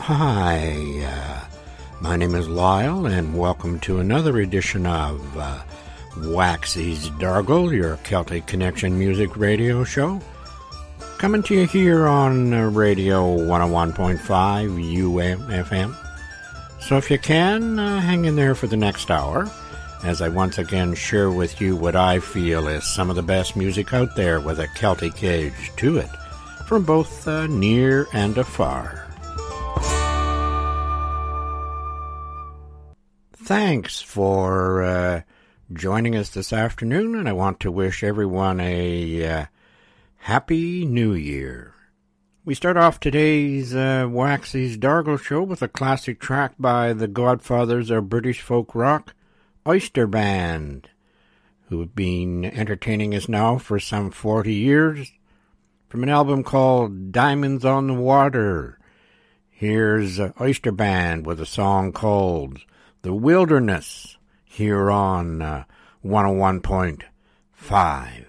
Hi, my name is Lyle, and welcome to another edition of Waxy's Dargle, your Celtic Connection music radio show. Coming to you here on Radio 101.5 UMFM. So if you can, hang in there for the next hour, as I once again share with you what I feel is some of the best music out there with a Celtic edge to it, from both near and afar. Thanks for joining us this afternoon, and I want to wish everyone a Happy New Year. We start off today's Waxy's Dargle show with a classic track by the godfathers of British folk rock, Oyster Band, who have been entertaining us now for some 40 years, from an album called Diamonds on the Water. Here's Oyster Band with a song called The Wilderness, here on 101.5.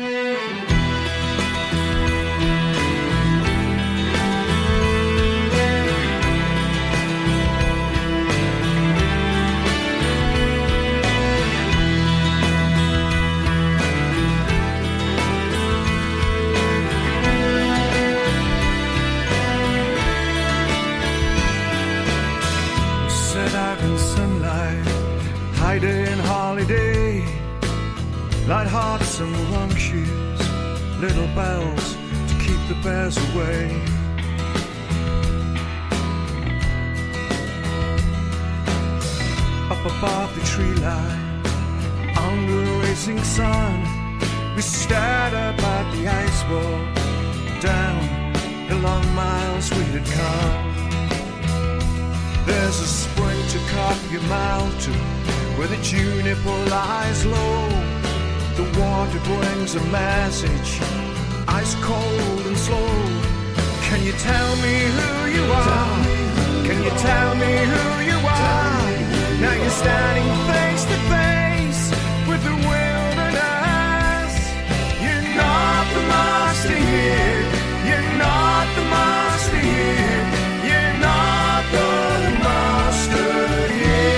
Hiding holiday, light hearts and the wrong shoes, little bells to keep the bears away. Up above the tree line, under the racing sun, we stared up at the ice wall, down the long miles we had come. There's a spring to cut your mouth to, where the juniper lies low. The water brings a message, ice cold and slow. Can you tell me who you are? Can you tell me who you are? Now you're standing face to face with the wilderness. You're not the master here. You're not the master here. You're not the master here.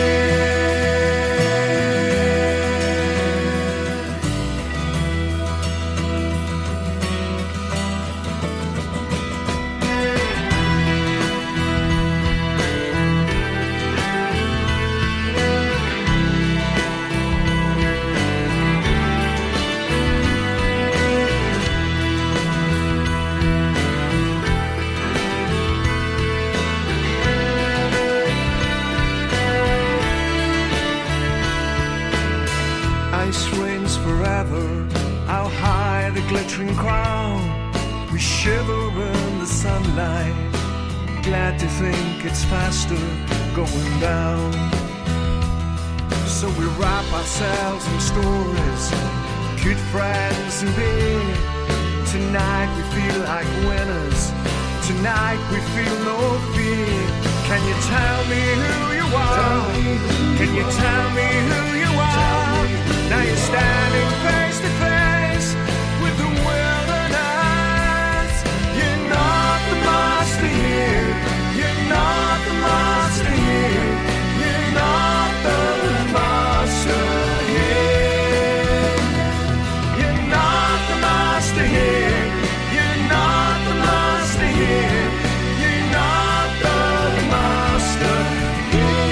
How high the glittering crown, we shiver in the sunlight, glad to think it's faster going down. So we wrap ourselves in stories, good friends and beer. Tonight we feel like winners, tonight we feel no fear. Can you tell me who you are? Can you tell me who you are? Now you're standing face to face with the wilderness. You're not the master here. You're not the master here. You're not the master here. You're not the master here. You're not the master here. You're not the master here.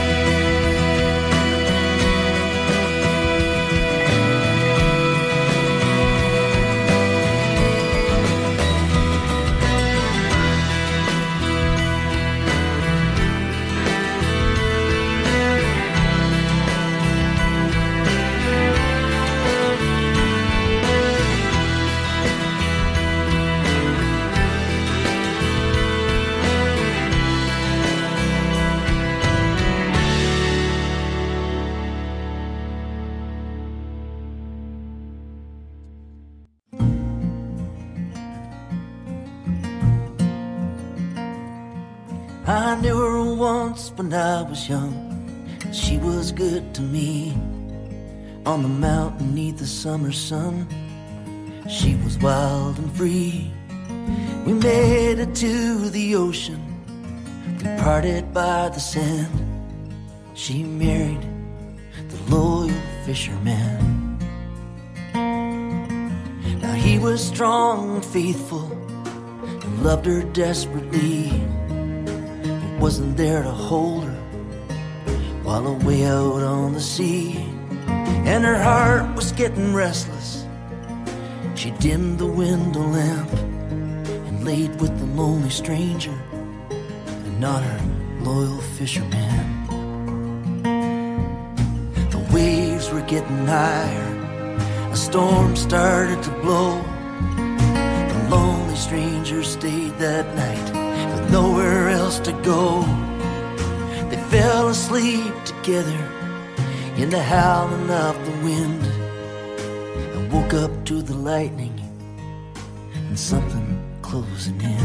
I knew her once when I was young. She was good to me. On the mountain neath the summer sun, she was wild and free. We made it to the ocean, We parted by the sand. She married the loyal fisherman. Now he was strong and faithful and loved her desperately, but wasn't there to hold her while away out on the sea. And her heart was getting restless. She dimmed the window lamp and laid with the lonely stranger and not her loyal fisherman. The waves were getting higher. A storm started to blow. The lonely stranger stayed that night with nowhere else to go. They fell asleep together in the howling of the wind, and woke up to the lightning and something closing in.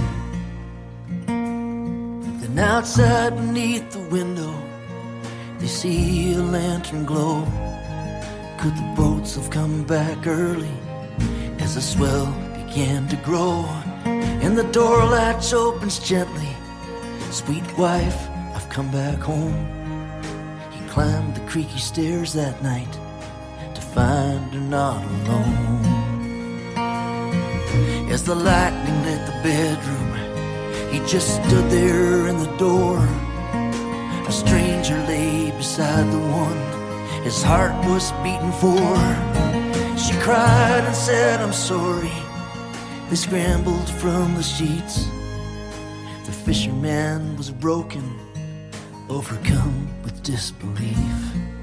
Then outside beneath the window they see a lantern glow. Could the boats have come back early as the swell began to grow? And the door latch opens gently. Sweet wife, I've come back home. He climbed the creaky stairs that night to find her not alone. As the lightning lit the bedroom, he just stood there in the door. A stranger lay beside the one his heart was beating for. She cried and said, I'm sorry. They scrambled from the sheets. The fisherman was broken, overcome with disbelief.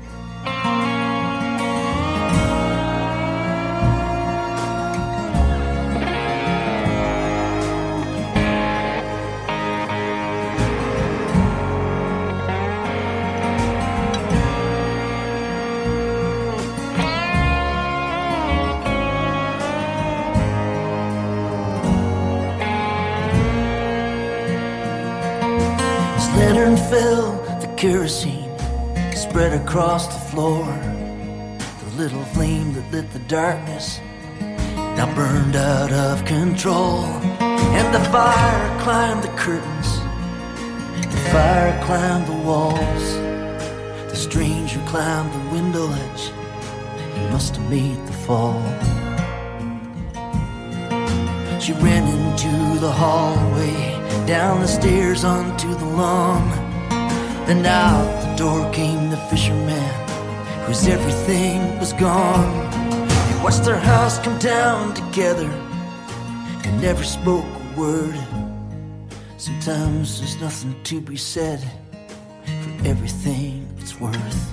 Lantern fell, the kerosene spread across the floor. The little flame that lit the darkness now burned out of control. And the fire climbed the curtains, the fire climbed the walls. The stranger climbed the window ledge. He must have made the fall. She ran into the hallway, down the stairs onto the lawn. Then out the door came the fisherman, whose everything was gone. They watched their house come down together and never spoke a word. Sometimes there's nothing to be said for everything it's worth.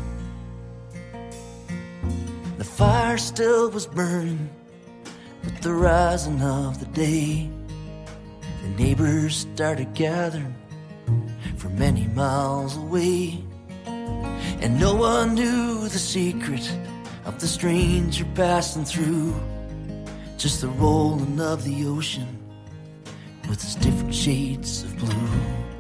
The fire still was burning with the rising of the day. The neighbors started gathering from many miles away, and no one knew the secret of the stranger passing through. Just the rolling of the ocean with its different shades of blue.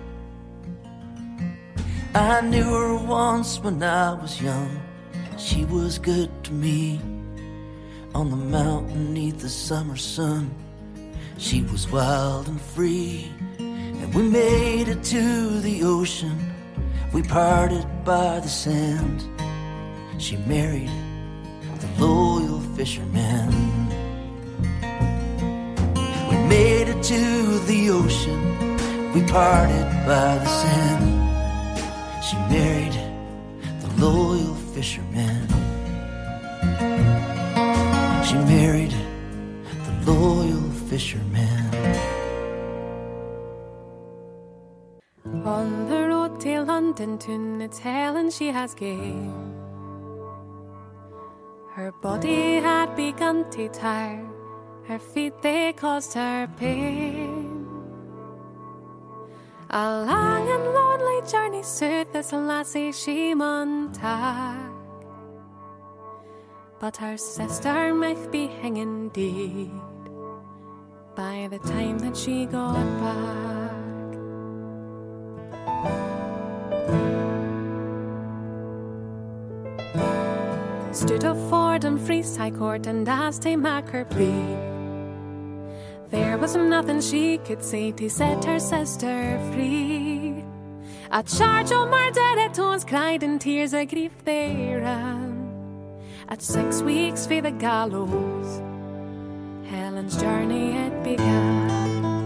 I knew her once when I was young. She was good to me. On the mountain neath the summer sun, she was wild and free. And we made it to the ocean. We parted by the sand. She married the loyal fisherman. We made it to the ocean. We parted by the sand. She married the loyal fisherman. She married the loyal fisherman. On the road to London to tell and she has gave. Her body had begun to tire. Her feet they caused her pain. A long and lonely journey suit this lassie she mun tak. But her sister might be hanging dead by the time that she got back. Stood up for Dumfries High Court and asked to make her plea. There was nothing she could say to set her sister free. At charge o' murder tones cried in tears of grief they ran. At 6 weeks for the gallows, Helen's journey it began.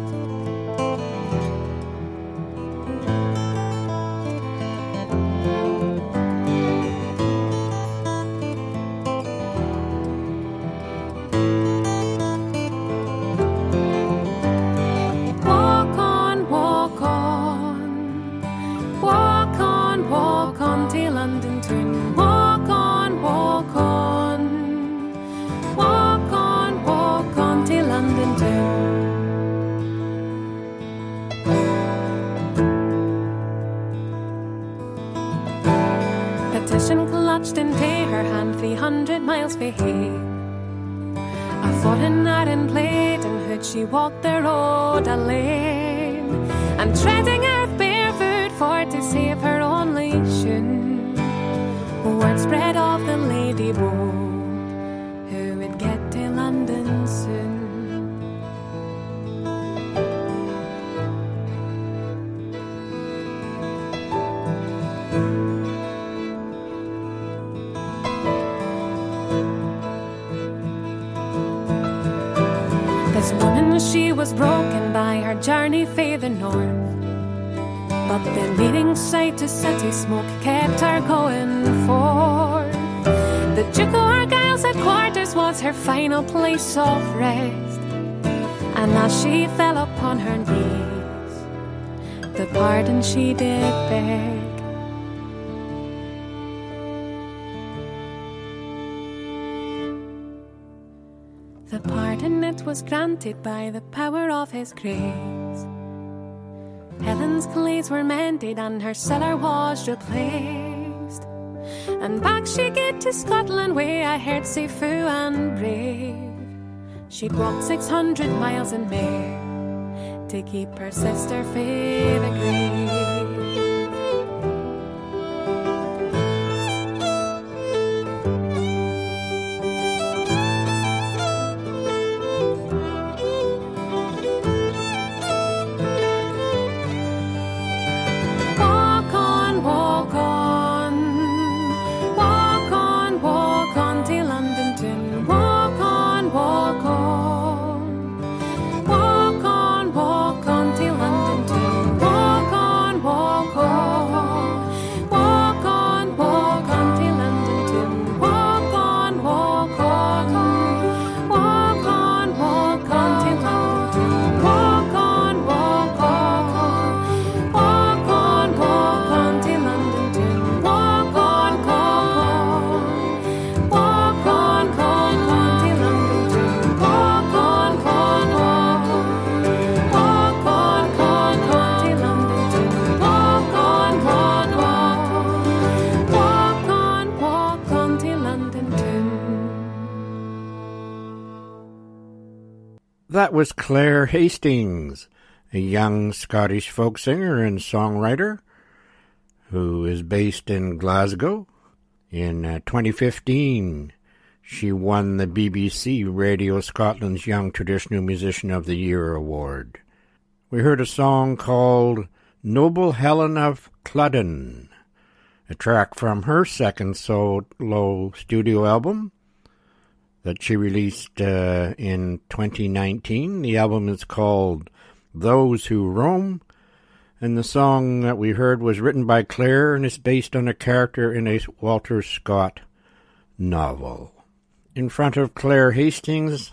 Into her hand 300 miles for hay. A foreign iron plate and hood she walked the road alone, and treading earth barefoot for to save her only shoon. Word spread of the lady boat who would get to London soon. She was broken by her journey for the north, but the leading sight to city smoke kept her going forth. The Duke of Argyle's headquarters was her final place of rest, and as she fell upon her knees, the pardon she did beg. The pardon it was granted by the power of his grace. Helen's clothes were mended and her cellar was replaced, and back she get to Scotland where I heard sae fu and brave. She'd walked 600 miles and more to keep her sister fae the grave. That was Claire Hastings, a young Scottish folk singer and songwriter who is based in Glasgow. In 2015, she won the BBC Radio Scotland's Young Traditional Musician of the Year award. We heard a song called Noble Helen of Culloden, a track from her second solo studio album that she released in 2019. The album is called Those Who Roam, and the song that we heard was written by Claire and is based on a character in a Walter Scott novel. In front of Claire Hastings,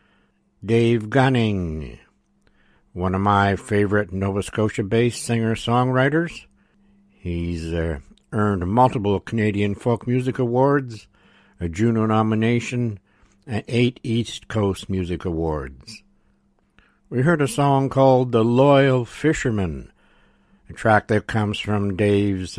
Dave Gunning, one of my favorite Nova Scotia-based singer-songwriters. He's earned multiple Canadian Folk Music Awards, a Juno nomination, and 8 East Coast Music Awards. We heard a song called The Loyal Fisherman, a track that comes from Dave's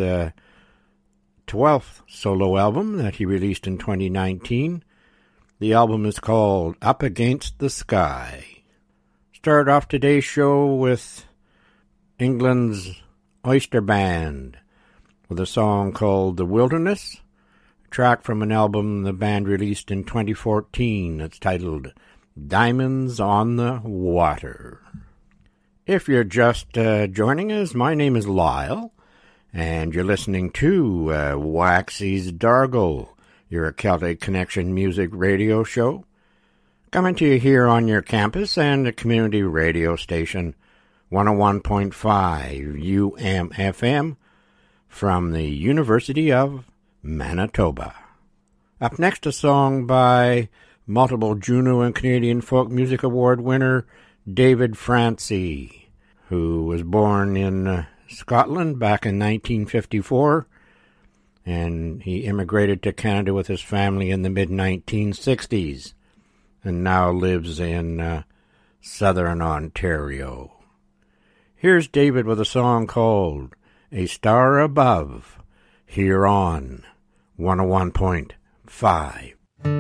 12th solo album that he released in 2019. The album is called Up Against the Sky. Start off today's show with England's Oyster Band with a song called The Wilderness, track from an album the band released in 2014 that's titled Diamonds on the Water. If you're just joining us, my name is Lyle, And you're listening to Waxy's Dargle, your Celtic Connection music radio show, coming to you here on your campus and the community radio station 101.5 UMFM from the University of Manitoba. Up next, a song by multiple Juno and Canadian Folk Music Award winner David Francey, who was born in Scotland back in 1954, and he immigrated to Canada with his family in the mid-1960s, and now lives in southern Ontario. Here's David with a song called A Star Above, here on 101.5.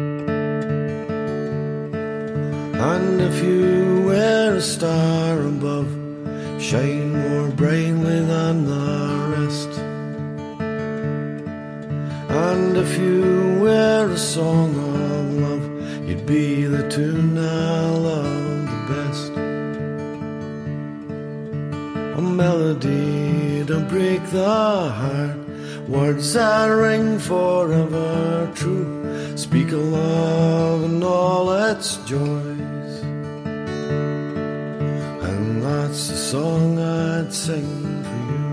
And if you were a star above, shine more brightly than the rest. And if you were a song of love, you'd be the tune I love the best. A melody to break the heart, words that ring forever true, speak of love and all its joys. And that's the song I'd sing for you.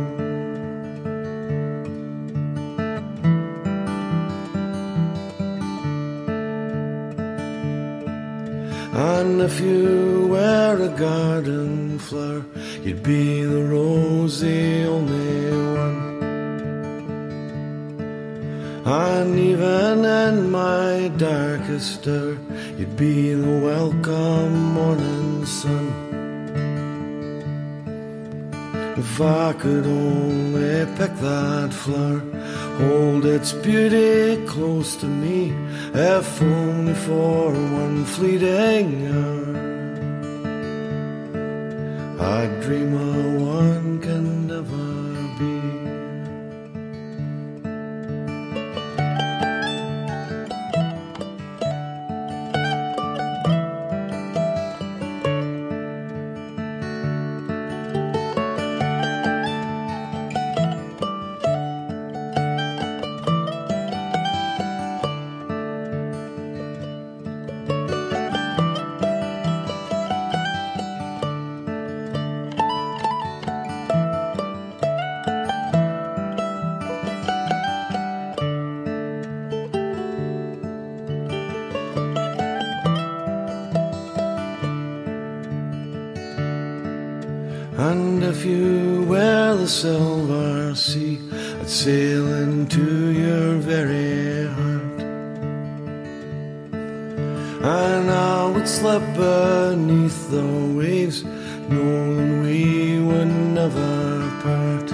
And if you were a garden flower, you'd be the rose, the only one. And even in my darkest hour, you'd be the welcome morning sun. If I could only pick that flower, hold its beauty close to me, if only for one fleeting hour, I'd dream of one can never be. And if you were the silver sea, I'd sail into your very heart, and I would slip beneath the waves, knowing we would never part.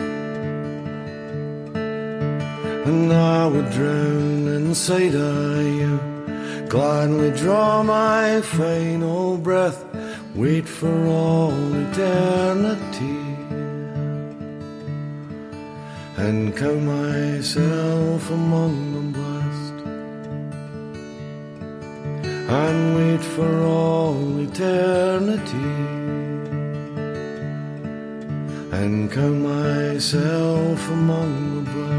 And I would drown inside of you, gladly draw my final breath, wait for all eternity, and count myself among the blessed, and wait for all eternity, and count myself among the blessed.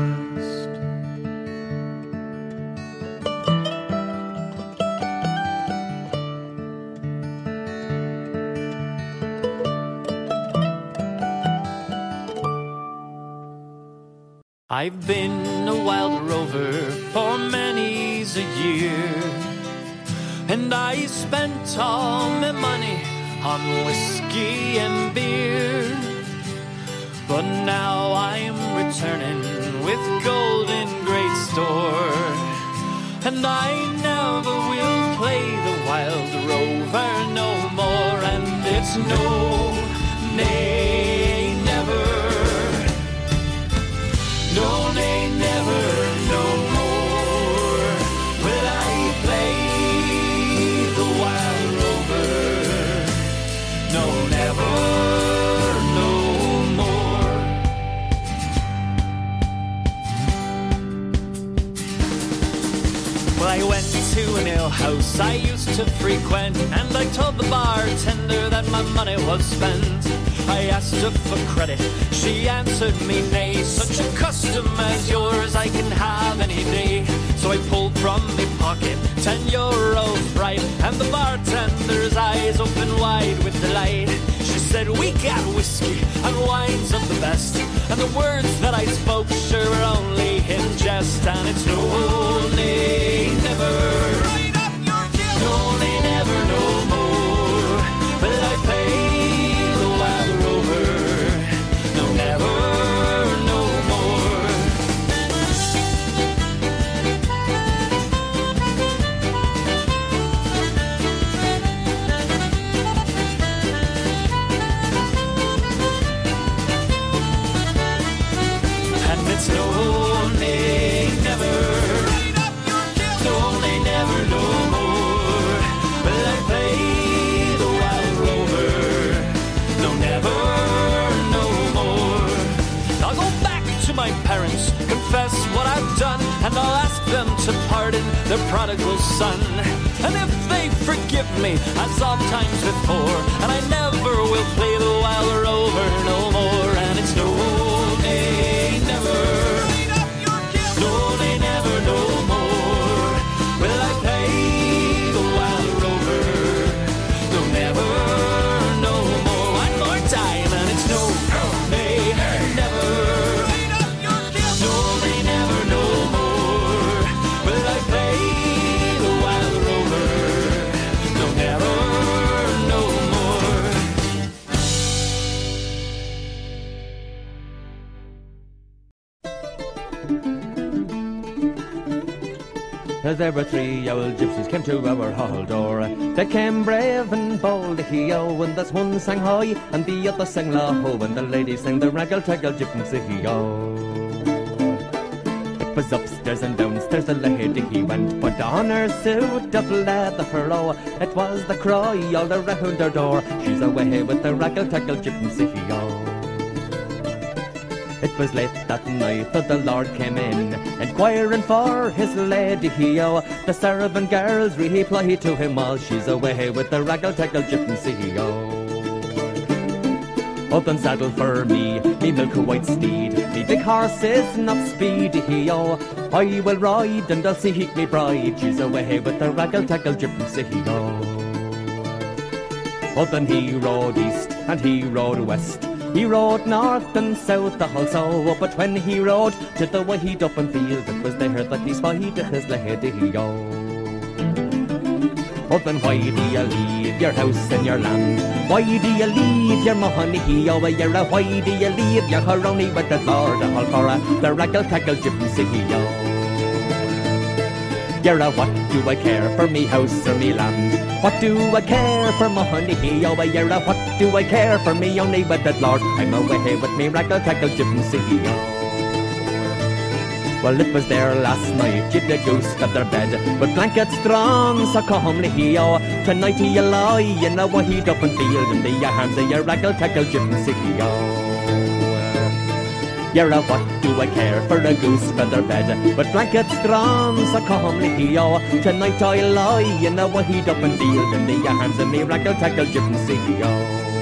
I've been a wild rover for many's a year, and I spent all my money on whiskey and beer. But now I'm returning with gold in great store, and I never will play the wild rover no more. And it's no, nay, never. No, nay, never, no more will I play the wild rover. No, never, no more. Well, I went to an alehouse I used to frequent, and I told the bartender that my money was spent. I asked her for credit, she answered me nay. Such a custom as yours I can have any day. So I pulled from my pocket 10 euros bright, and the bartender's eyes opened wide with delight. She said, we got whiskey and wines of the best, and the words that I spoke sure were only in jest. And it's no, nay, never, no, nay, never, no more will I pay the Wild Rover. No, never, no more. And it's no, nay, never, no, nay, never, no more will I pay the Wild Rover. No, never, no more. I'll go back to my parents, confess what I've done, and I'll ask them to pardon their prodigal son. And if they forgive me, as oft times before, and I never will play the Wild Rover no more. And it's no, nay, never, no, nay, never, no more will I play the Wild Rover. No, never, no more. One more time, and it's no, nay, never, no, nay, never, no more will I play the Wild Rover. No, never, no more. There were 3 old gypsies came to our hall door. They came brave and bold, hee-oh, and this one sang high and the other sang low, and the lady sang the raggle-taggle gypsy, hee-oh. It was upstairs and downstairs the lady he went, put on her suit of leather furrow. It was the cry all around her door, she's away with the raggle-taggle gypsy, hee-oh. It was late that night that the Lord came in, inquiring for his lady, hee-oh. The servant girls reply to him while she's away with the raggle-taggle gypsy, hee-oh. Up and saddle for me milk white steed, me big horse is not speedy, hee-oh. I will ride and I'll seek me bride, she's away with the raggle-taggle gypsy, hee-oh. Then he rode east and he rode west, he rode north and south also, but when he rode to the wide open field, it was there that he spied his lady, hee-oh. Then why do you leave your house and your land? Why do you leave your money, hee-oh? Why do you leave your honey with the Lord all for the raggle-taggle gypsy, hee-oh? What do I care for me house or me land? What do I care for money, hee-oh? What do I care for me only with the Lord? I'm away with me raggle-taggle gypsy, hee-oh. Well, it was there last night, you'd a goose feather bed, with blankets drawn so calmly, hee-oh. Tonight you lie in a wide open field in the arms of your raggle-taggle gypsy, hee-oh. What do I care for a goose feather bed, with blankets drawn so calmly, hee-oh. Tonight I lie in a wide open field in the arms of me raggle-taggle gypsy, hee-oh.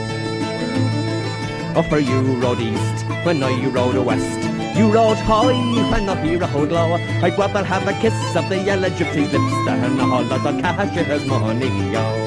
Oh, for you rode east when I rode west, you rode high when I rode low. I'd rather have a kiss of the yellow gypsy's lips than a whole lot of cash in his money, hee-oh.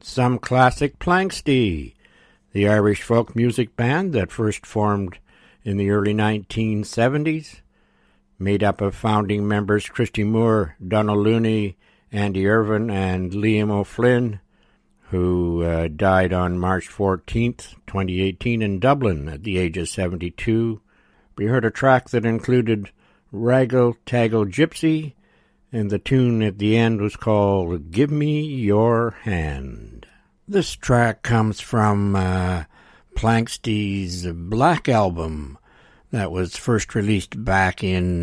some classic Planxty, the Irish folk music band that first formed in the early 1970s, made up of founding members Christy Moore, Donald Looney, Andy Irvine, and Liam O'Flynn, who died on March 14th, 2018 in Dublin at the age of 72. We heard a track that included Raggle Taggle Gypsy, and the tune at the end was called Give Me Your Hand. This track comes from Planxty's Black Album that was first released back in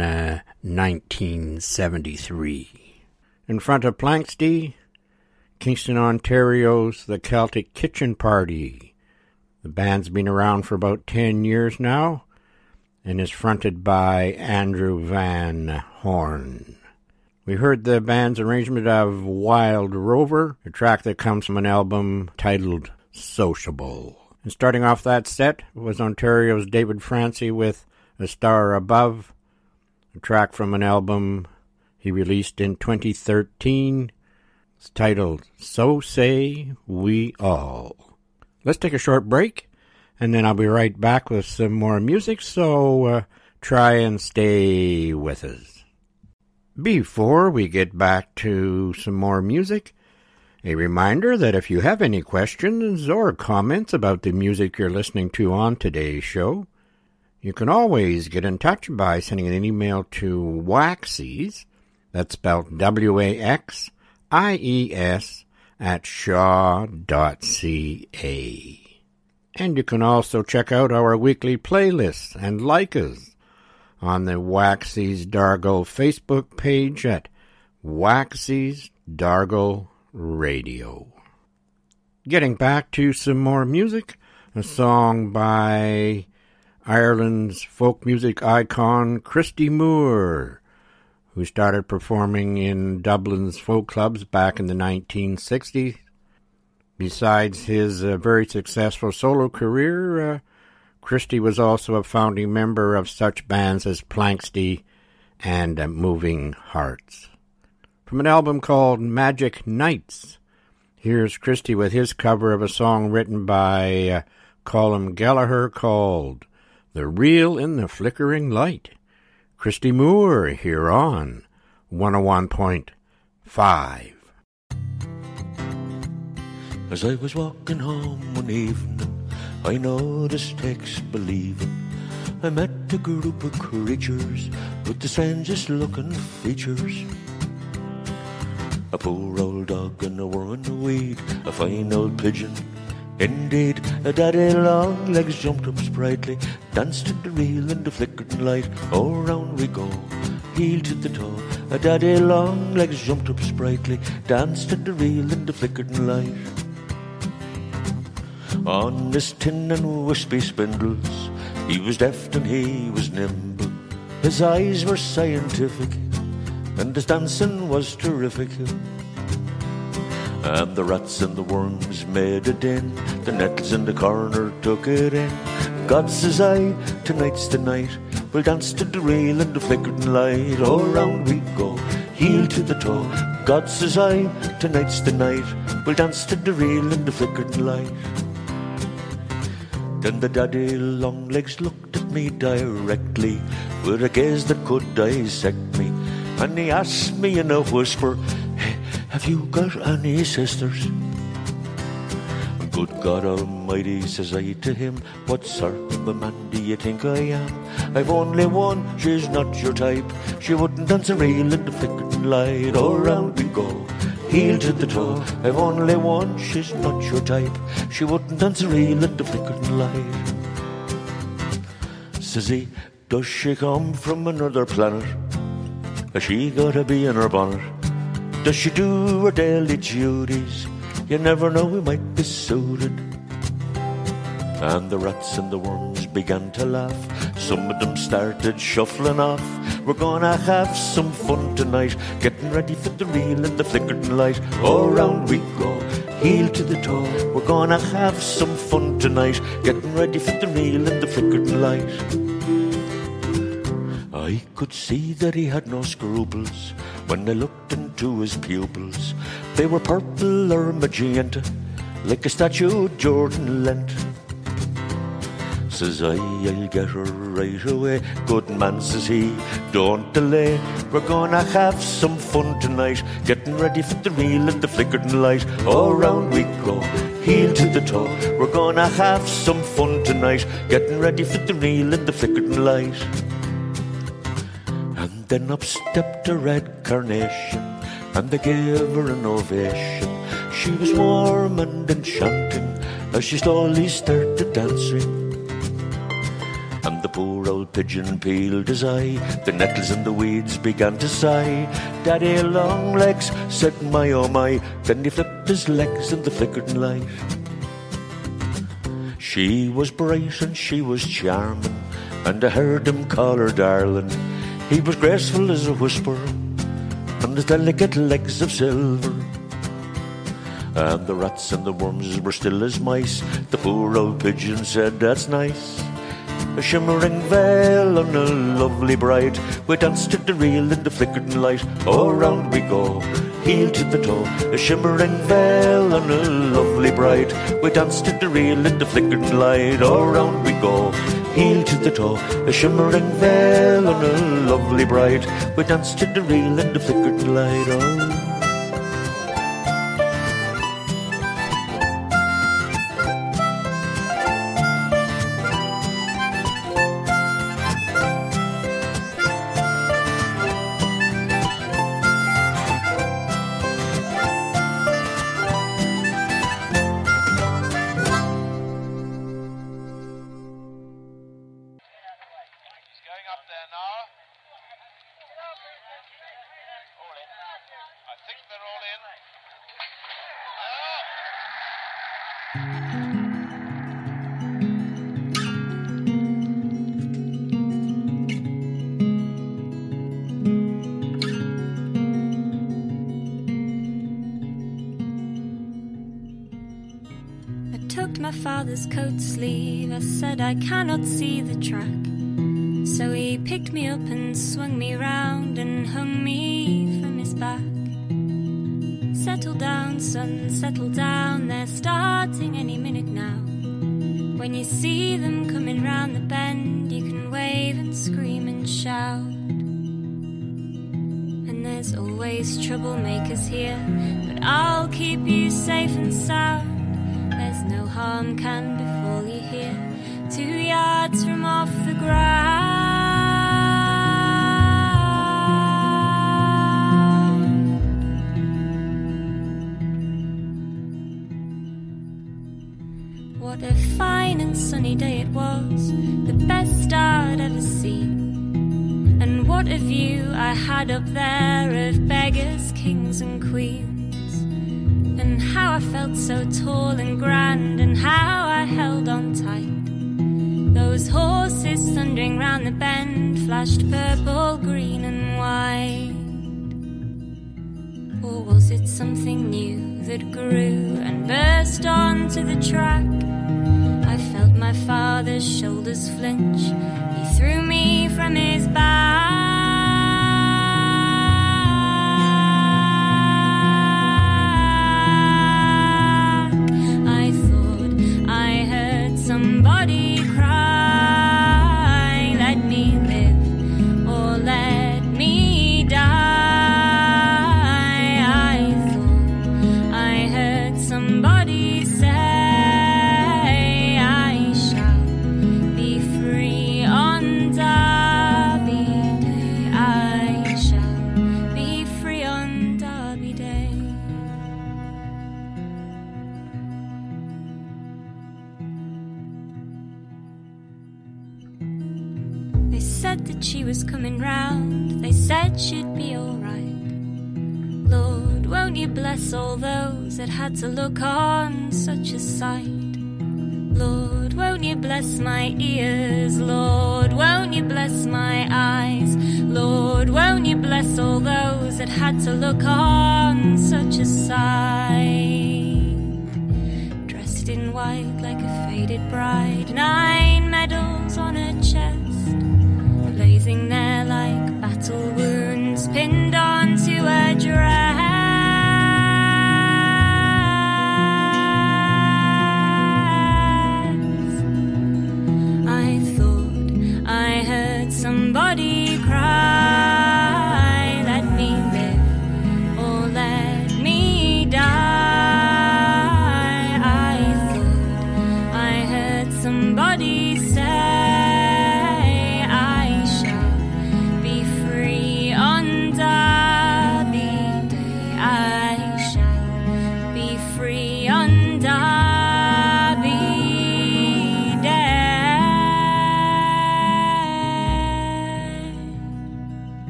1973. In front of Planxty, Kingston, Ontario's The Celtic Kitchen Party. The band's been around for about 10 years now and is fronted by Andrew Van Horn. We heard the band's arrangement of Wild Rover, a track that comes from an album titled Sociable. And starting off that set was Ontario's David Francie with A Star Above, a track from an album he released in 2013. It's titled So Say We All. Let's take a short break, and then I'll be right back with some more music, so try and stay with us. Before we get back to some more music, a reminder that if you have any questions or comments about the music you're listening to on today's show, you can always get in touch by sending an email to Waxies, that's spelled W-A-X-IES, at shaw.ca. And you can also check out our weekly playlists and like us on the Waxies Dargle Facebook page at Waxies Dargle Radio. Getting back to some more music, a song by Ireland's folk music icon Christy Moore, who started performing in Dublin's folk clubs back in the 1960s. Besides his very successful solo career, Christy was also a founding member of such bands as Planxty and Moving Hearts. From an album called Magic Nights, here's Christy with his cover of a song written by Colm Gallagher called The Reel in the Flickering Light. Christy Moore here on 101.5. As I was walking home one evening, I noticed takes believing. I met a group of creatures with the strangest looking features. A poor old dog and a worm in a weed, a fine old pigeon indeed. A daddy long legs jumped up sprightly, danced to the reel in the flickering light. Oh, round we go, heel to the toe. A daddy long legs jumped up sprightly, danced to the reel in the flickering light. On his tin and wispy spindles, he was deft and he was nimble. His eyes were scientific, and his dancing was terrific. And the rats and the worms made a din, the nettles in the corner took it in. God says I, tonight's the night, we'll dance to the reel and the flickering light. Oh, round we go, heel to the toe. God says I, tonight's the night, we'll dance to the reel and the flickering light. Then the daddy long legs looked at me directly with a gaze that could dissect me, and he asked me in a whisper, hey, have you got any sisters? Good God Almighty, says I to him, what sort of a man do you think I am? I've only one, she's not your type, she wouldn't dance a reel in the flickering light. Oh, round we go, heel to the toe. I've only one, she's not your type, she wouldn't dance a reel in the flickering light. Says he, does she come from another planet? Has she gotta be in her bonnet? Does she do her daily duties? You never know, we might be suited. And the rats and the worms began to laugh. Some of them started shuffling off. We're gonna have some fun tonight, getting ready for the reel and the flickering light. Oh, round we go, heel to the toe. We're gonna have some fun tonight, getting ready for the reel and the flickering light. I could see that he had no scruples when I looked into his pupils. They were purple or magenta, like a statue Jordan lent. Says I'll get her right away. Good man, says he, don't delay. We're gonna have some fun tonight, getting ready for the reel and the flickering light. All round we go, heel to the toe. We're gonna have some fun tonight, getting ready for the reel and the flickering light. And then up stepped a red carnation, and they gave her an ovation. She was warm and enchanting as she slowly started dancing. And the poor old pigeon peeled his eye, the nettles and the weeds began to sigh. Daddy long legs said my oh my, then he flipped his legs in the flickering light. She was bright and she was charming, and I heard him call her darling. He was graceful as a whisper, and his delicate legs of silver. And the rats and the worms were still as mice. The poor old pigeon said, that's nice. A shimmering veil on a lovely bride. We danced to the reel in the flickering light. All round we go, heel to the toe. A shimmering veil on a lovely bride. We danced to the reel in the flickering light. All round we go, heel to the toe. A shimmering veil on a lovely bride. We danced to the reel in the flickering light. Oh. My father's coat sleeve, I said I cannot see the track. So he picked me up and swung me round and hung me from his back. Settle down, son, settle down, they're starting any minute now. When you see them coming round the bend, you can wave and scream and shout. And there's always troublemakers here, but I'll keep you safe and sound. There's no harm can befall you here, 2 yards from off the ground. What a fine and sunny day it was, the best I'd ever seen. And what a view I had up there of beggars, kings and queens. And how I felt so tall and grand, and how I held on tight. Those horses thundering round the bend flashed purple, green and white. Or was it something new that grew and burst onto the track? I felt my father's shoulders flinch, he threw me from his back. Somebody cry, let me live or let me die. I thought I heard somebody say, I shall be free on Derby Day. I shall be free on Derby Day. They said that she was coming round, they said she'd be alright. Lord, won't you bless all those that had to look on such a sight? Lord, won't you bless my ears? Lord, won't you bless my eyes? Lord, won't you bless all those that had to look on such a sight? Dressed in white like a faded bride, 9 medals on her chest, blazing there like battle wounds pinned onto her dress.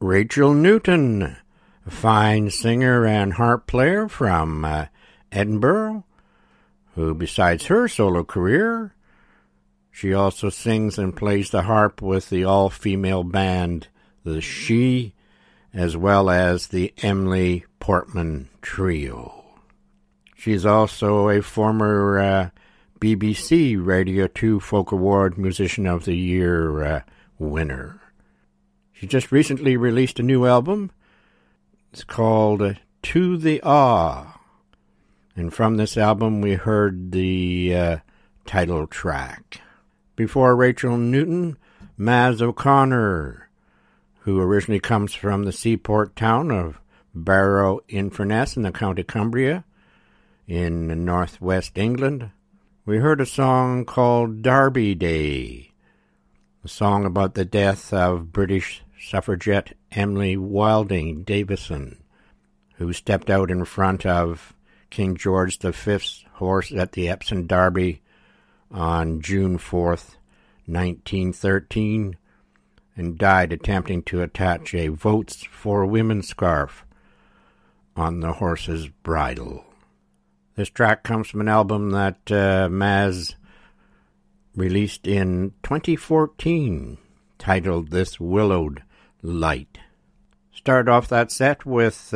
Rachel Newton, a fine singer and harp player from Edinburgh, who besides her solo career, she also sings and plays the harp with the all-female band, the She, as well as the Emily Portman Trio. She's also a former BBC Radio 2 Folk Award Musician of the Year winner. She just recently released a new album. It's called To the Awe. And from this album we heard the title track. Before Rachel Newton, Maz O'Connor, who originally comes from the seaport town of Barrow-in-Furness in the County Cumbria in northwest England. We heard a song called Derby Day, a song about the death of British suffragette Emily Wilding Davison, who stepped out in front of King George V's horse at the Epsom Derby on June 4th, 1913, and died attempting to attach a Votes for Women scarf on the horse's bridle. This track comes from an album that Maz released in 2014, titled This Willowed Light. Started off that set with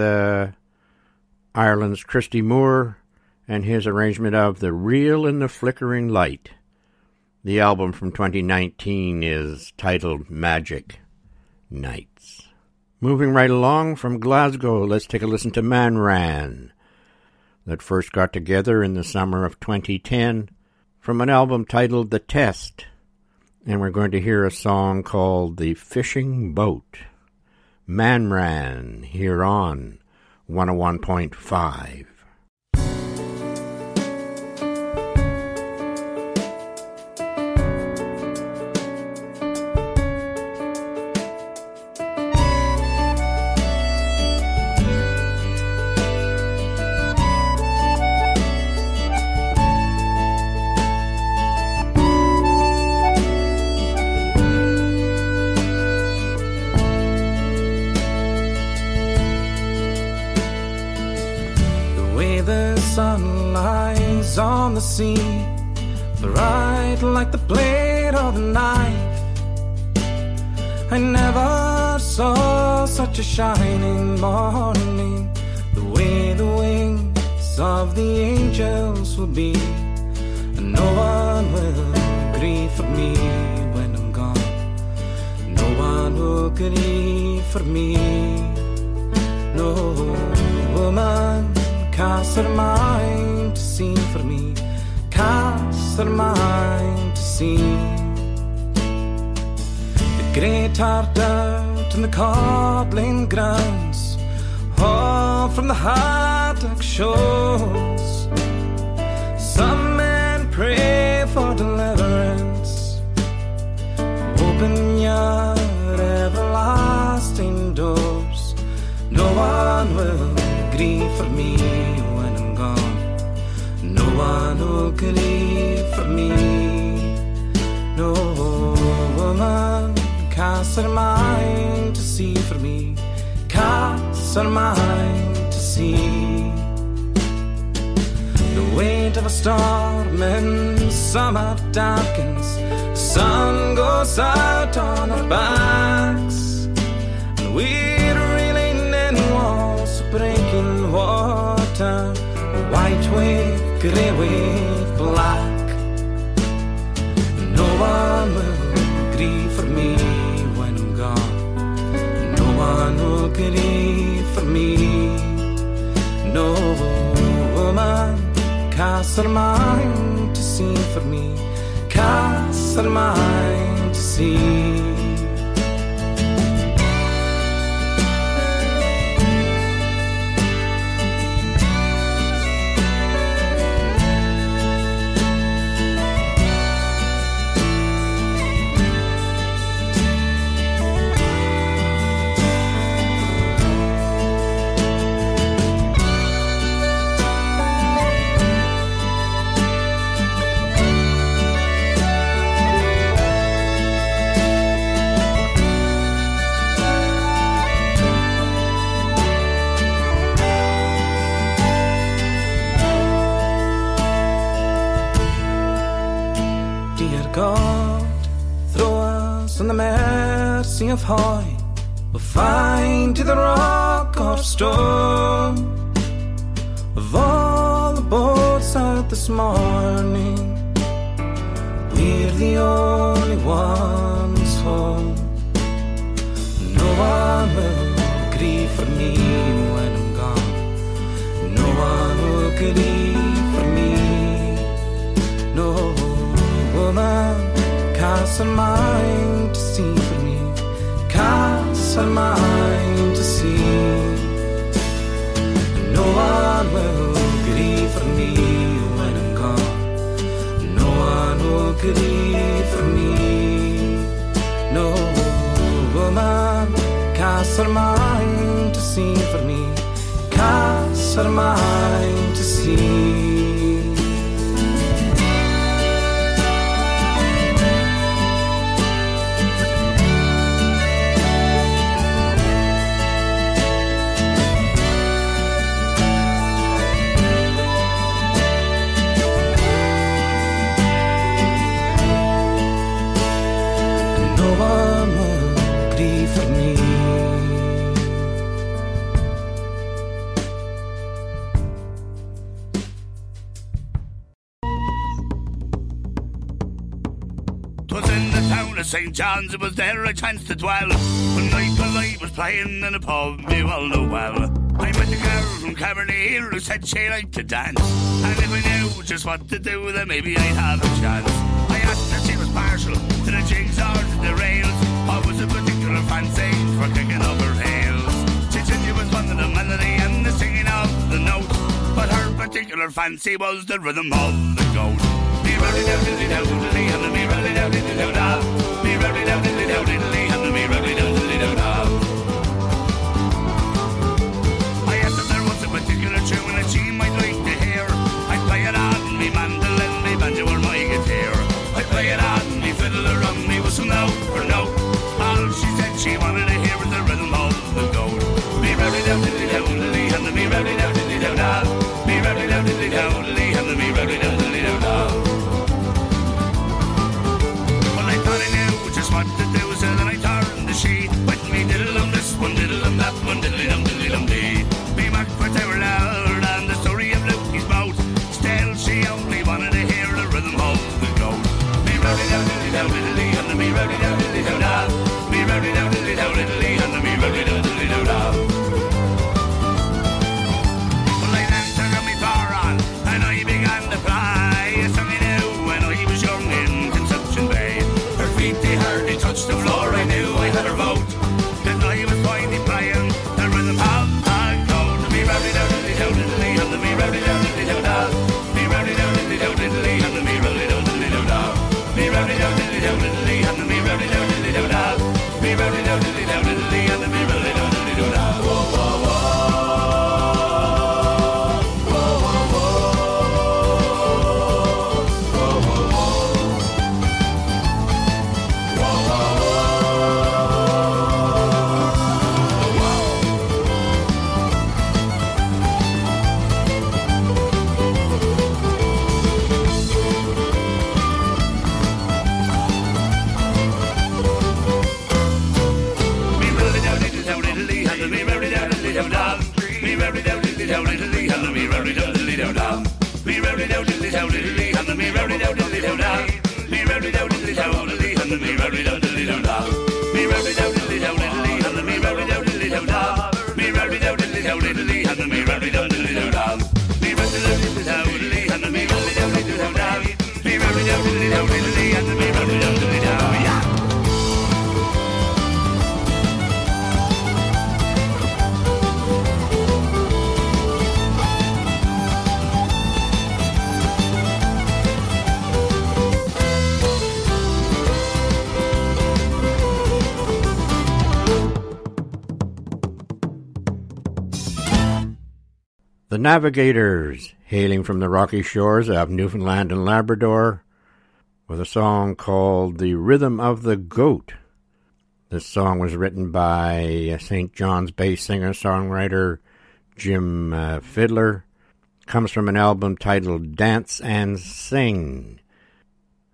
Ireland's Christy Moore and his arrangement of The Reel in the Flickering Light. The album from 2019 is titled Magic Nights. Moving right along from Glasgow, let's take a listen to Man Ran, that first got together in the summer of 2010 from an album titled The Test. And we're going to hear a song called The Fishing Boat. Man Ran here on 101.5. On the sea, bright like the blade of a knife. I never saw such a shining morning. The way the wings of the angels will be, and no one will grieve for me when I'm gone. No one will grieve for me. No woman casts her mind to see for me, casts her mind to see. The great heart out in the codling grounds, all from the Haddock shores. Some men pray for deliverance. Open your everlasting doors. No one will grieve for me when I'm gone. No one will grieve for me. No woman casts her mind to see for me, casts her mind to see. The weight of a storm in summer darkens, the sun goes out on our backs, and we're reeling in walls breaking water, white wave, grey wave, black. No one will grieve for me when I'm gone. No one will grieve for me. No woman casts her mind to see for me, casts her mind to see. cross and the mercy of Hoy will find to the rock of stone. Of all the boats out this morning, we're the only ones home. No one will grieve for me when I'm gone. No one will grieve for me. No woman casts her mind to see for me. Casts her mind to see. No one will grieve for me when I'm gone. No one will grieve for me. No woman casts her mind to see for me. Casts her mind to see. St. John's, it was there I chanced to dwell. When I was playing in a pub, you all know well. I met a girl from Cabernet who said she liked to dance, and if I knew just what to do, then maybe I'd have a chance. I asked her she was partial to the jigs or to the rails, or was a particular fancy for kicking up her heels. She said she was fond of the melody and the singing of the note, but her particular fancy was the rhythm of the goat. Me rally down diddly down diddly and me rally down diddly down da. Me rally down diddly down diddly and me rally down diddly down da. I asked if there was a particular tune that she might like to hear. I'd play it on me mandolin, me banjo or my guitar. I'd play it on me fiddle or on me whistle note for note. All she said she wanted to hear was the rhythm of the goat. Me rally down diddly down diddly and me rally down diddly down da. Me rally down diddly down diddly and me rally down diddly down da. What to do, so then I turned the sheet. With me diddle-dum this one, diddle-dum that one, diddly-dum, diddly-dum dee. Me back for Tower Loud and the story of Lukey's boat. Still she only wanted to hear the rhythm of the goat. Me rowdy down diddly down diddly and me rowdy down diddly down da. Me rowdy down diddly down diddly and me rowdy down diddly down da. Well, I then turned me bar on and I began to play a song I knew when I was young in Consumption Bay. Her feet they hardly touched the floor, I knew I had her vote. And I was finally playing the rhythm of the goat. Me rowdy down diddly down diddly and me rowdy down diddly down da. Me rowdy down diddly down diddly and me rowdy down diddly down da. Me rowdy down diddly down diddly and me rowdy down diddly down da. Me rowdy down diddly down diddly and me rowdy down diddly down da. Whoa, whoa, whoa. The Navigators, hailing from the rocky shores of Newfoundland and Labrador, with a song called The Rhythm of the Goat. This song was written by St. John's Bay singer-songwriter Jim Fiddler. Comes from an album titled Dance and Sing,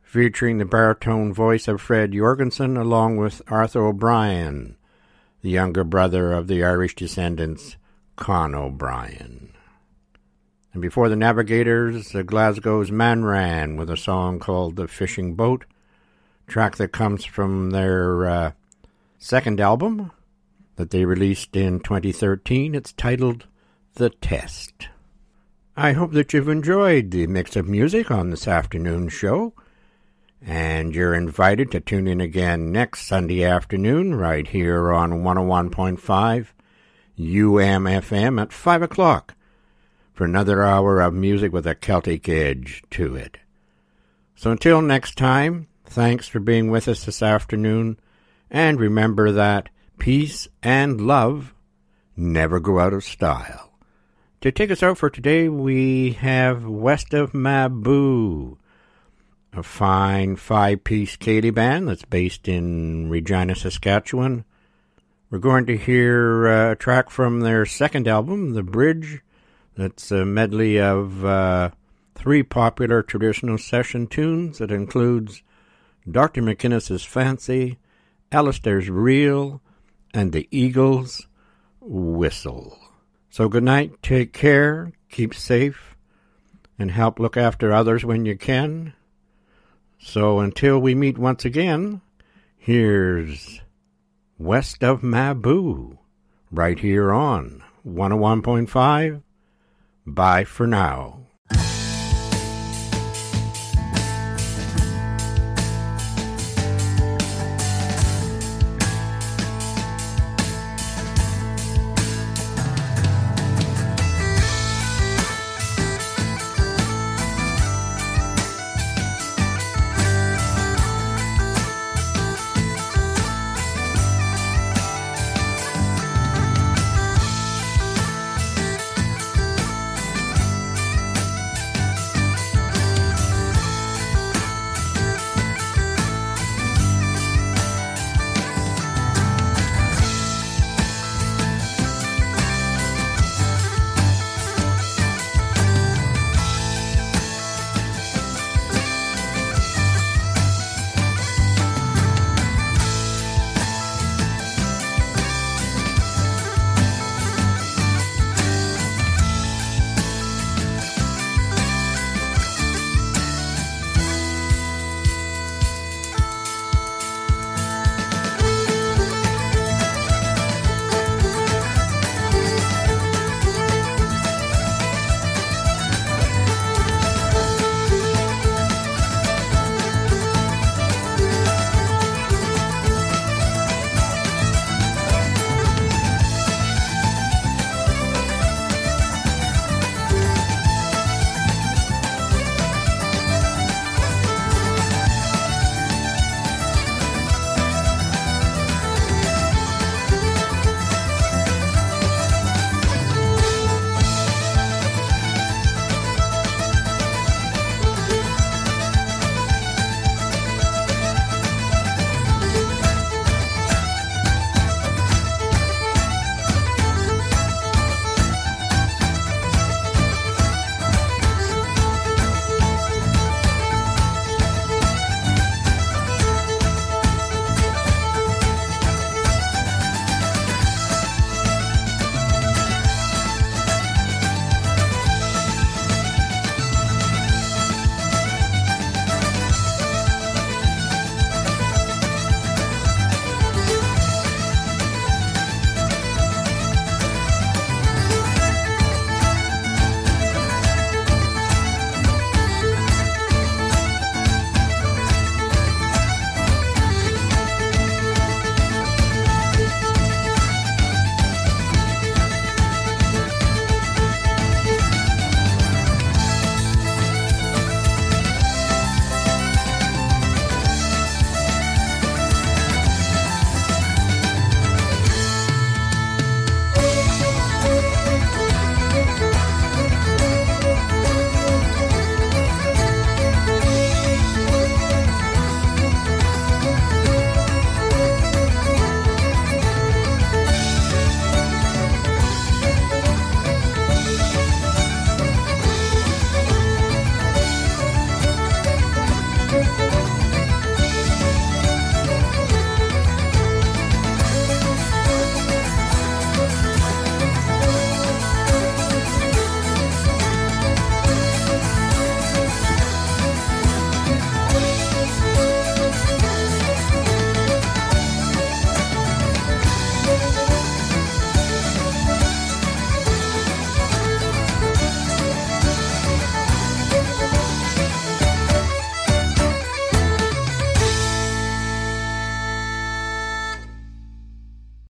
featuring the baritone voice of Fred Jorgensen along with Arthur O'Brien, the younger brother of the Irish descendants, Con O'Brien. And before the Navigators, Glasgow's Man Ran with a song called The Fishing Boat, track that comes from their second album that they released in 2013. It's titled The Test. I hope that you've enjoyed the mix of music on this afternoon's show, and you're invited to tune in again next Sunday afternoon right here on 101.5 UMFM at 5 o'clock for another hour of music with a Celtic edge to it. So until next time, thanks for being with us this afternoon, and remember that peace and love never go out of style. To take us out for today, we have West of Maboo, a fine 5-piece Céilí band that's based in Regina, Saskatchewan. We're going to hear a track from their second album, The Bridge. That's a medley of 3 popular traditional session tunes that includes Dr. McInnes's Fancy, Alistair's Reel, and the Eagles' Whistle. So good night, take care, keep safe, and help look after others when you can. So until we meet once again, here's West of Maboo, right here on 101.5. Bye for now.